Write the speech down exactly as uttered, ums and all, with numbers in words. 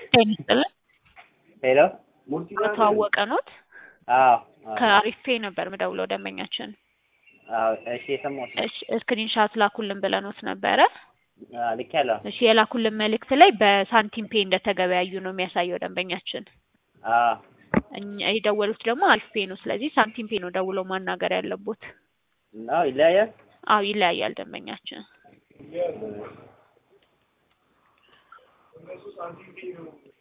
ቴንስል ሄሎ አቶ አወቀ ኖት አዎ ከአሪፌ ነበር ምደውለው ደንበኛችን አዎ እሺ የሰማሁት እሺ ስክሪንሻት ላኩልን ብለኖት ነበረ አዎ ልኬያለሁ እሺ የላኩልን መልእክት ላይ በሳንቲም ፔ እንደተገበያዩ ነው የሚያሳየው ደንበኛችን አዎ እኛ የደወሉት ደግሞ አሪፌ ነው ስለዚህ ሳንቲም ፔ ነው ደውለው ማናገር ያለቦት ነው ይለያያል አዎ ይለያያል ደንበኛችን